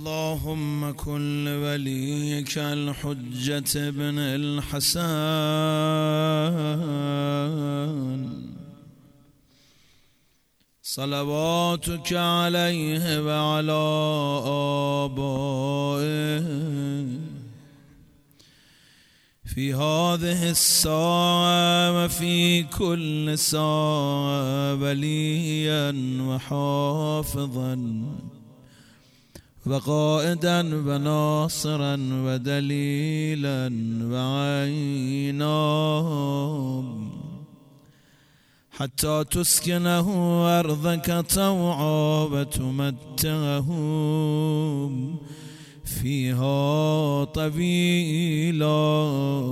اللهم كن لوليك الحجة ابن الحسن صلواتك عليه وعلى آبائه في هذه الساعة وفي كل ساعة وليا وحافظا وقائدا وناصرا ودليلا وعينا حتى تسكنه أرضك طوعا وتمتعه فيها طويلا.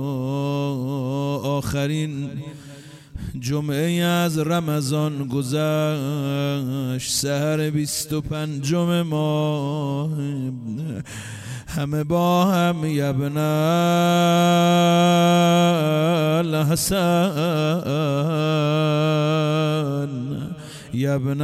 آخرین جمعه از رمضان گذشت، سحر 25 ماه، همه با هم یبن الحسن یبن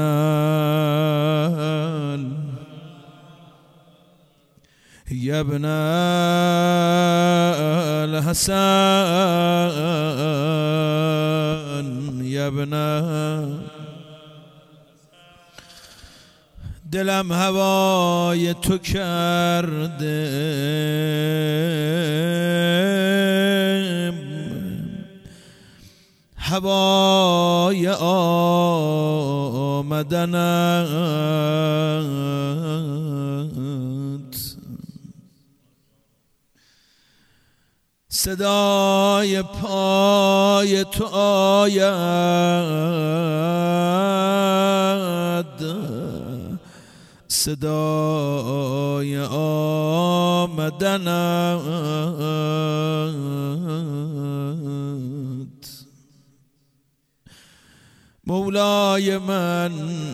الحسن یبن. دلم هوای تو کرده، هوای آمدنت، صدای پای تو آید، صدای آمدنت. مولای من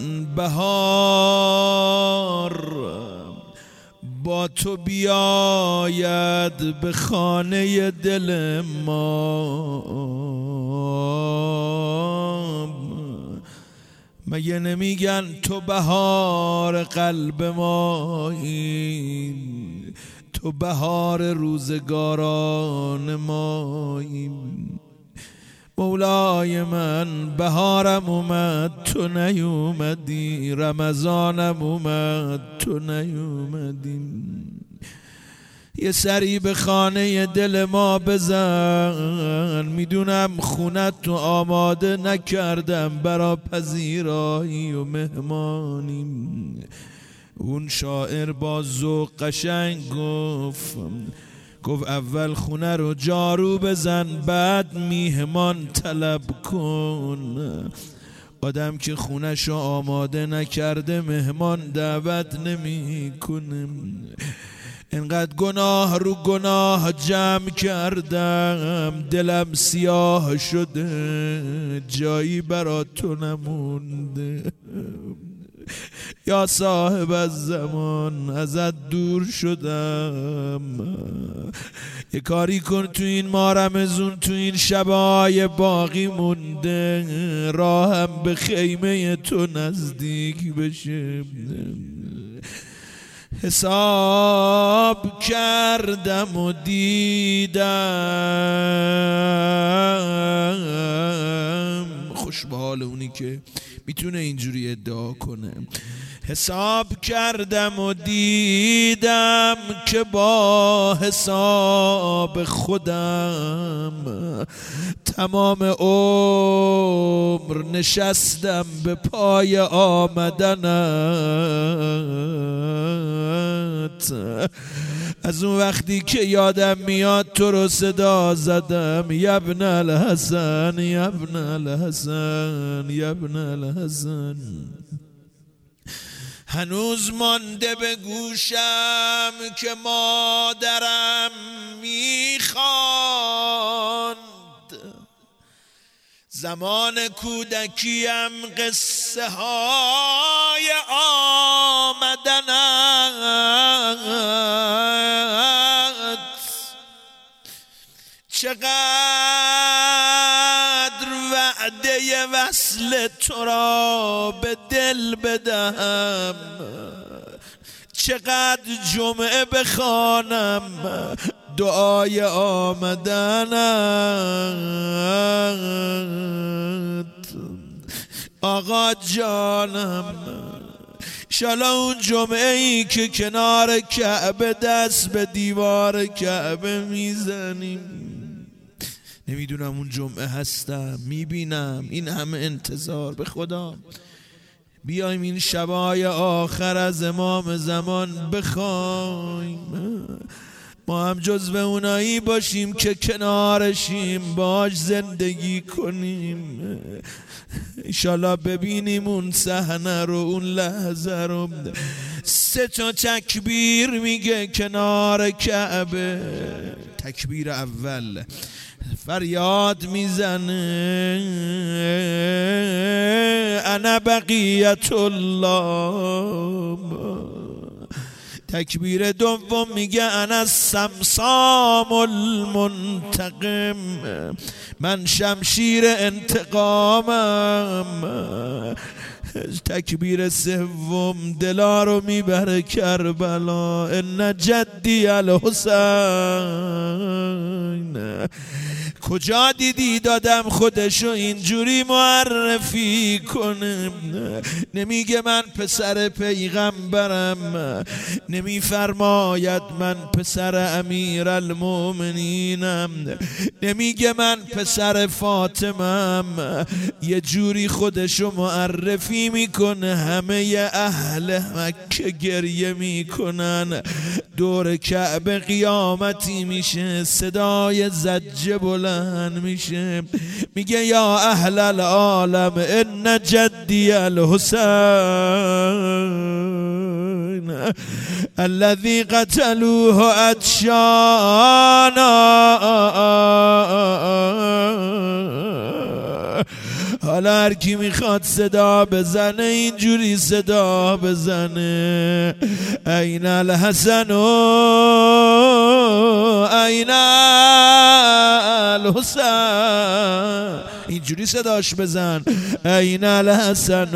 بهار با تو بیاید به خانه دل ما. مگه نمیگن تو بهار قلب مایی، تو بهار روزگاران مایی. مولای من بهارم اومد تو نیومدی، رمضانم اومد تو نیومدی. یه سری به خانه دل ما بزن، میدونم خونت تو آماده نکردم برا پذیرایی و مهمانی. اون شاعر با ذوق قشنگ گفت اول خونه رو جارو بزن بعد میهمان طلب کن. آدم که خونه‌شو آماده نکرده مهمان دعوت نمی‌کنه. انقدر گناه رو گناه جمع کردم، دلم سیاه شده، جایی برا تو نمونده. یا صاحب الزمان ازت دور شدم، یه کاری کن تو این ماه رمضان، تو این شبای باقی مونده، راهم به خیمه تو نزدیک بشه. حساب کردم و دیدم، خوش به حال اونی که میتونه اینجوری ادعا کنه. حساب کردم و دیدم که با حساب خودم تمام عمر نشستم به پای آمدنت. از اون وقتی که یادم میاد تو رو صدا زدم، یبن الحسن یبن الحسن یبن الحسن. هنوز مانده به گوشم که مادرم میخواند، زمان کودکیم قصه های آمدنت. چقدر وعده وصل تو را به دل بدم، چقدر جمعه بخوانم دعای آمدنت آقا جانم. انشالله اون جمعه ای که کنار کعبه دست به دیوار کعبه میزنیم، نمیدونم اون جمعه هستم، میبینم این همه انتظار. به خدا بیایم این شبای آخر از امام زمان بخوایم، ما هم جزو اونایی باشیم که کنارشیم، باش زندگی کنیم. انشالله ببینیم اون صحنه رو، اون لحظه رو. 3 تکبیر میگه کنار کعبه. تکبیر اول فریاد میزنه انا بقیت الله. تکبیر دوم میگه انا سمسام المنتقم، من شمشیر انتقامم. تکبیر سوم دلا رو میبره کربلا، ان جدی الحسین. کجا دیدی دادم خودشو اینجوری معرفی کنه؟ نمیگه من پسر پیغمبرم، نمیفرماید من پسر امیرالمومنینم، نمیگه من پسر فاطمم. یه جوری خودشو معرفی میکنه، همه اهل مکه گریه میکنن. دور کعبه قیامتی میشه، صدای زجه بلند میشه، میگه یا اهل العالم ان جدی الحسین الذي قتلوه عطشانا. حالا هر کی میخواد صدا بزنه اینجوری صدا بزنه، این الحسن این الحسین، اینجوری صداش بزن، این الحسن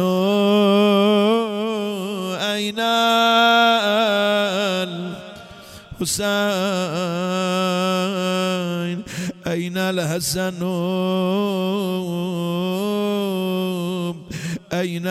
این الحسین این الحسن این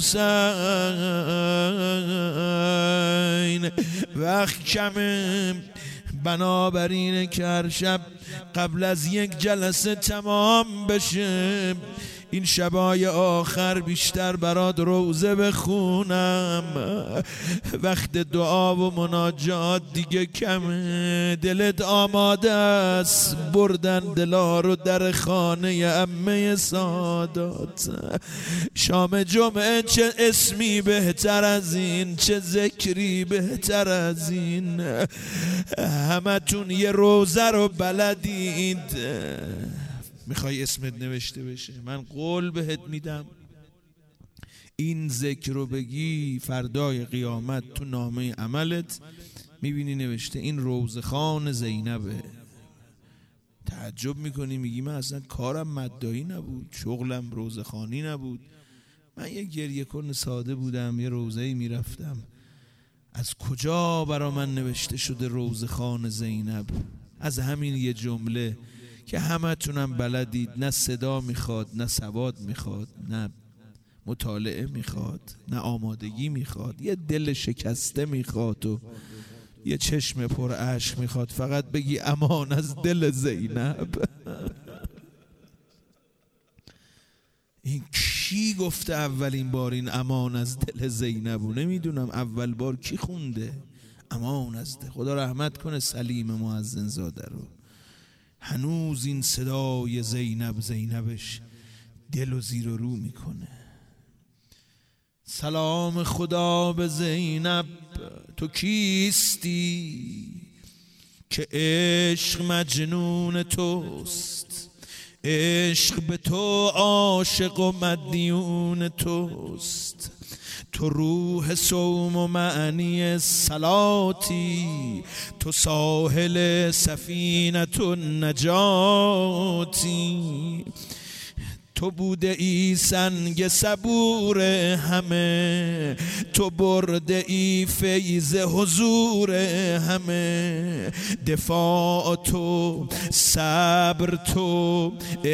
الحسین. وقت کمه، بنابراینه که هر شب قبل از یک جلسه تمام بشه این شبای آخر بیشتر برات روزه بخونم. وقت دعا و مناجات دیگه کمه، دلت آماده است بردن دلا رو در خانه عمه سادات. شام جمعه چه اسمی بهتر از این، چه ذکری بهتر از این. همتون یه روزه رو بلدید، میخوای اسمت نوشته بشه، من قول بهت میدم این ذکر رو بگی فردای قیامت تو نامه عملت میبینی نوشته این روزخان زینبه. تعجب میکنی، میگی من اصلا کارم مدعی نبود، شغلم روزخانی نبود، من یه گریه کن ساده بودم، یه روزه‌ای میرفتم. از کجا برا من نوشته شده روزخان زینب؟ از همین یه جمله که همه تونم بلدید. نه صدا میخواد، نه سواد میخواد، نه مطالعه میخواد، نه آمادگی میخواد، یه دل شکسته میخواد و یه چشم پر اشک میخواد. فقط بگی امان از دل زینب. این کی گفته اولین بار این امان از دل زینب؟ نمیدونم اول بار کی خونده امان از دل. خدا رحمت کنه سلیم مؤذن زاده رو، هنوز این صدای زینب زینبش دل و زیر و رو میکنه. سلام خدا به زینب، تو کیستی که عشق مجنون توست، عشق به تو عاشق و مدیون توست. تو روح صوم و معنی صلاتی، تو ساحل سفینة النجاتی. تو بوده ای سنگ صبور همه، تو برده ای فیض حضور همه. دفاع تو، صبر تو،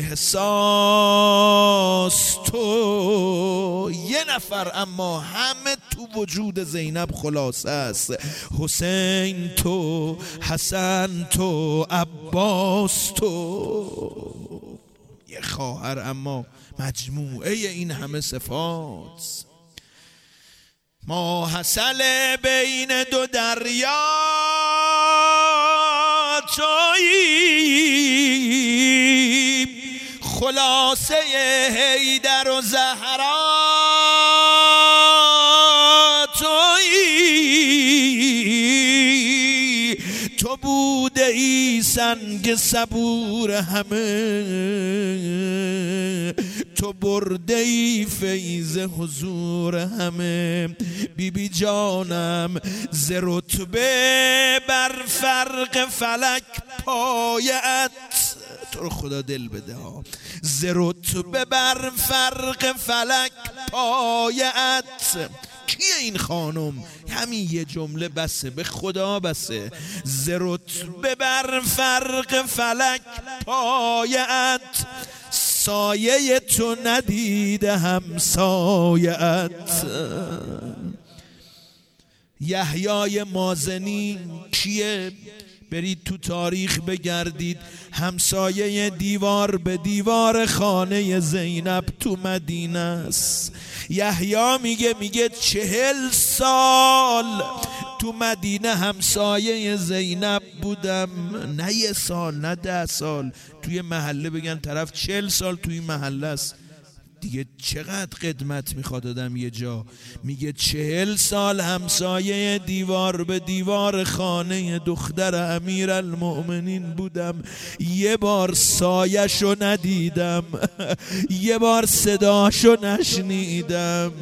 احساس تو، یه نفر اما همه تو وجود زینب خلاصه است. حسین تو، حسن تو، عباس تو. یه خواهر اما مجموعه این همه صفات. ما حاصل بین دو دریا تویی، خلاصه حیدر و زهرا تویی. تو بوده ای سنگ صبور همه، تو برده ای فیض حضور همه. بی جانم ز رتبه بر فرق فلک پایت، تو رو خدا دل بده ها. ز رتبه بر فرق فلک پایت. کیه این خانم؟ همین یه جمله بسه، به خدا بسه. ز رتبه بر فرق فلک پایت، سایه تو ندیده همسایت. یحیای مازنی کیه؟ برید تو تاریخ بگردید، همسایه دیوار به دیوار خانه زینب تو مدینه است. یحیی میگه 40 سال تو مدینه همسایه زینب بودم، نه 1 سال نه 10 سال. توی محله بگن طرف 40 سال توی محله است، دیگه چقدر خدمت میخواد آدم یه جا. میگه 40 سال همسایه دیوار به دیوار خانه دختر امیرالمؤمنین بودم، یه بار سایه‌شو ندیدم، یه بار صداشو نشنیدم.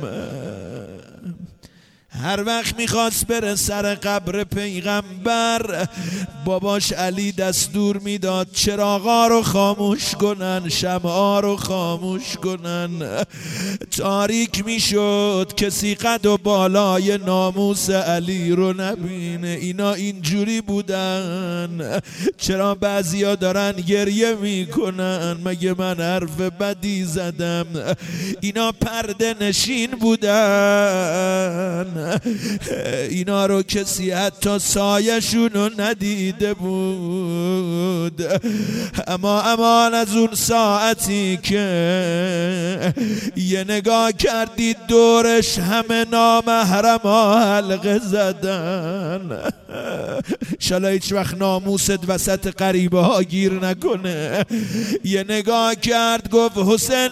هر وقت میخواست بره سر قبر پیغمبر، باباش علی دستور میداد چراغا رو خاموش کنن، شمعا رو خاموش کنن. تاریک میشد، کسی قد و بالای ناموس علی رو نبینه. اینا اینجوری بودن. چرا بعضیا دارن گریه میکنن؟ مگه من حرف بدی زدم؟ اینا پرده نشین بودن، اینا رو کسی حتی سایه‌شونو ندیده بود. اما امان از اون ساعتی که یه نگاه کردید دورش همه نامحرما حلقه زدن. شالا هیچ وقت ناموست وسط غریبه ها گیر نکنه. یه نگاه کرد گفت حسین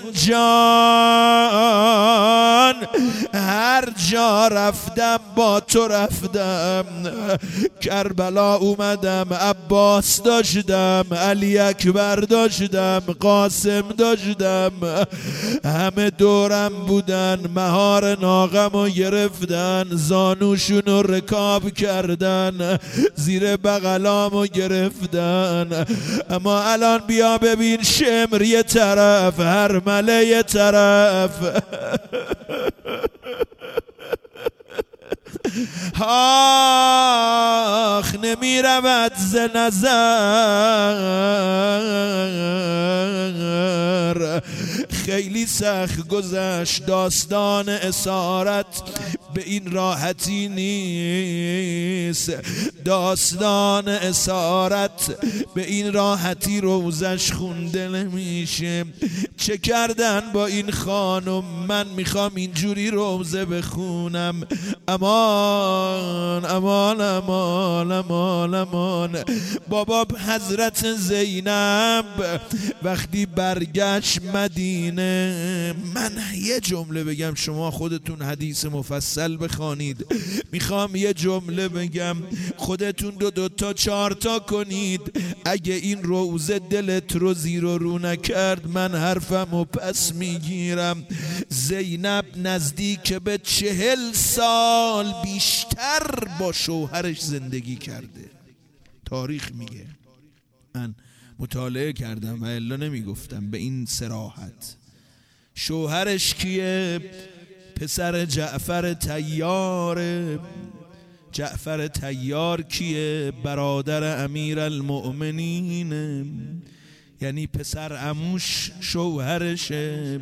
جان، هر جا رفتم با تو رفتم. کربلا اومدم، عباس داشتم، علی اکبر داشتم، قاسم داشتم، همه دورم بودن. مهار ناغمو گرفتن، زانوشونو رکاب کردن، زیر بغلامو گرفتن. اما الان بیا ببین شمر یه طرف، هرمله یه طرف. آخ نمی رود ز نظر، خیلی سخت گذشت. داستان اسارت به این راحتی نیست، داستان اسارت به این راحتی روزش خونده نمیشه. چه کردن با این خانم؟ من میخوام اینجوری روزه بخونم. امان امان امان امان امان. بابا حضرت زینب وقتی برگشت مدینه، من یه جمله بگم، شما خودتون حدیث مفصل بخوانید. میخوام یه جمله بگم، خودتون دو تا 4 تا کنید. اگه این روزه دلت رو زیر و رو نکرد، من حرفمو پس میگیرم. زینب نزدیک به 40 سال بیشتر با شوهرش زندگی کرده. تاریخ میگه، من مطالعه کردم و الا نمیگفتم به این صراحت. شوهرش کیه؟ پسر جعفر طیاره. جعفر طیار کیه؟ برادر امیر المؤمنین، یعنی پسر عموش شوهرشه.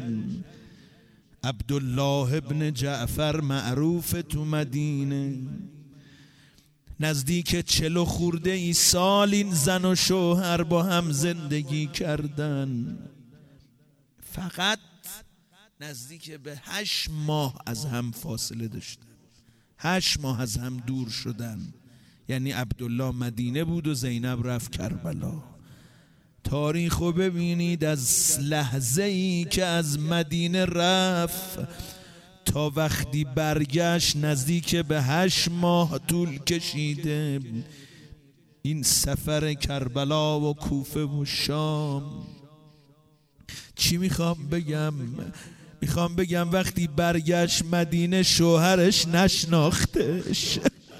عبدالله ابن جعفر معروف تو مدینه. نزدیک 40 خورده ای سال این زن و شوهر با هم زندگی کردن. فقط نزدیک به 8 ماه از هم فاصله داشتن. 8 ماه از هم دور شدن. یعنی عبدالله مدینه بود و زینب رفت کربلا. تاریخو ببینید، از لحظه ای که از مدینه رفت تا وقتی برگشت نزدیک به 8 ماه طول کشیده. این سفر کربلا و کوفه و شام. چی میخوام بگم؟ میخوام بگم وقتی برگشت مدینه شوهرش نشناختش.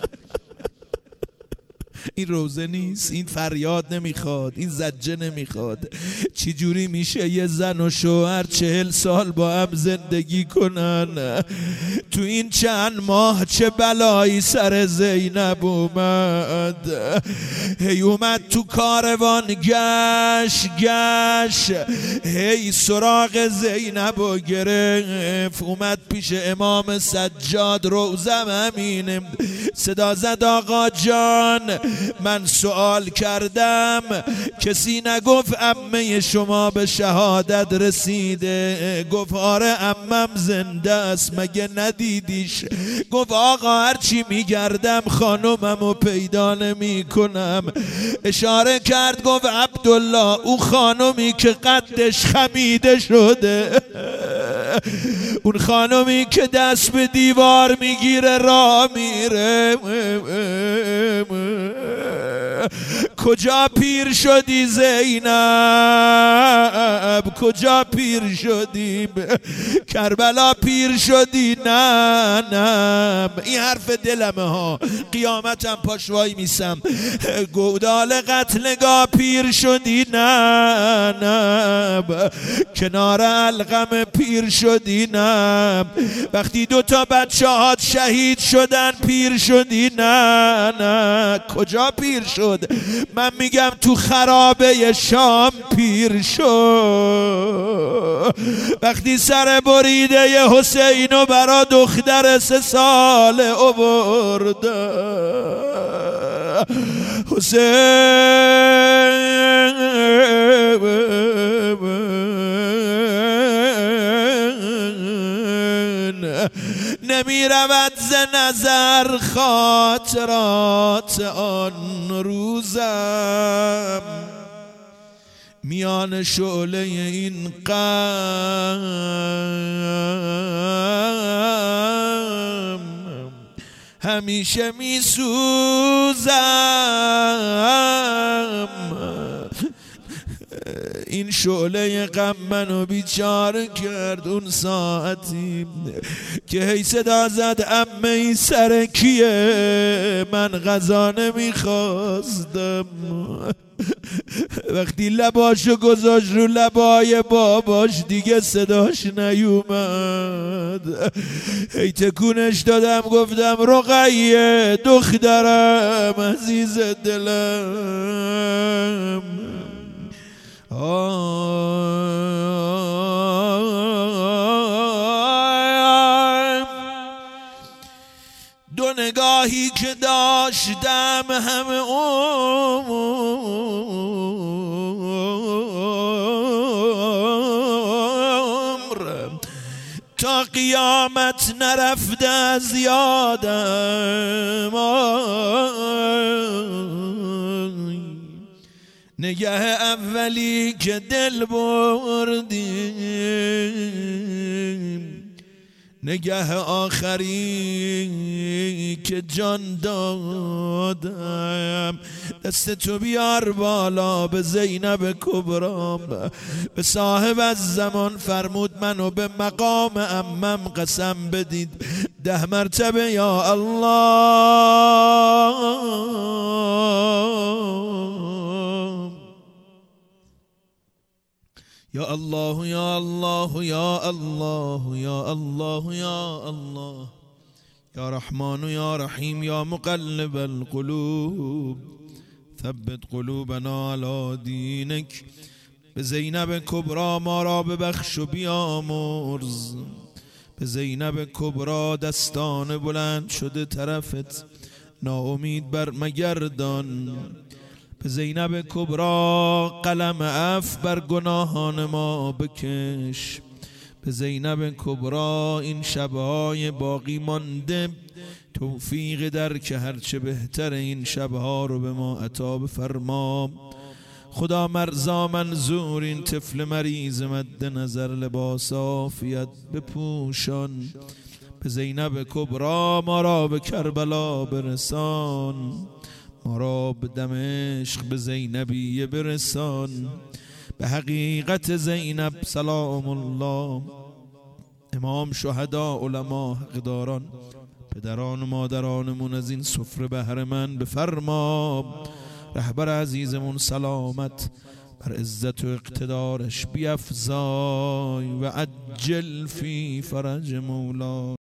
این روزه نیست، این فریاد نمیخواد، این زجه نمیخواد. چی جوری میشه یه زن و شوهر 40 سال با هم زندگی کنن؟ تو این چند ماه چه بلایی سر زینب اومد. هی اومد تو کاروان، گشت هی سراغ زینب و گرفت. اومد پیش امام سجاد روزم همینه. صدا زد آقا جان، من سوال کردم کسی نگفت عمه شما به شهادت رسیده؟ گفت آره عمم زنده است، مگه ندیدیش؟ گفت آقا هرچی میگردم خانوممو پیدا نمی کنم. اشاره کرد گفت عبدالله او خانومی که قدش خمیده شده، اون خانومی که دست به دیوار میگیره راه میره. کجا پیر شدی زینب؟ کجا پیر شدی؟ کربلا پیر شدی؟ نه این حرف دلمه ها. قیامتم پاشوایی میسم. گودال قتلگاه پیر شدی؟ نه کنار القم پیر شدی؟ نه وقتی 2 بچه هات شهید شدن پیر شدی؟ نه کجا پیر شد؟ من میگم تو خرابه شام پیر شد. وقتی سر بریده ی حسینو برا دختر 3 ساله آورد. حسین نمی رود ز نظر خاطرات آن روزم. میان شعله این غم همیشه می سوزم. این شعله غم منو بیچاره کرد. اون ساعتی که هی صدا زد عمه ای سر کیه؟ من غذا نمیخواستم. وقتی لباشو گذاشت رو لبای باباش دیگه صداش نیومد. هی تکونش دادم گفتم رقیه دخترم عزیز دلم. دو نگاهی که داشتم همه عمر تا قیامت نرفته از یادم. نگه اولی که دل بردیم، نگه آخری که جان دادم. دست تو بیار بالا به زینب کبرام. به صاحب از زمان فرمود منو به مقام عمم قسم بدید 10 مرتبه یا الله یا الله یا الله یا الله یا الله یا الله یا رحمان یا رحیم یا مقلب القلوب ثبت قلوبنا علی دینک. به زینب کبرا ما را ببخش و بیامرز، به زینب کبرا دستان بلند شده طرفت ناامید بر مگردان. به زینب کبرا قلم عفو بر گناهان ما بکش. به زینب کبرا این شبهای باقی مانده توفیق در که هرچه بهتر این شبها رو به ما عطا بفرما. خدا مرزا منظور این طفل مریض مد نظر لباس عافیت بپوشان. به زینب کبرا ما را به کربلا برسان، ما را به دمشق به زینبیه برسان. به حقیقت زینب سلام الله، امام شهدا علما حقداران، پدران و مادرانمون از این سفره بهره من بفرما. رهبر عزیزمون سلامت بر عزت و اقتدارش بیفزای و عجل فی فرج مولا.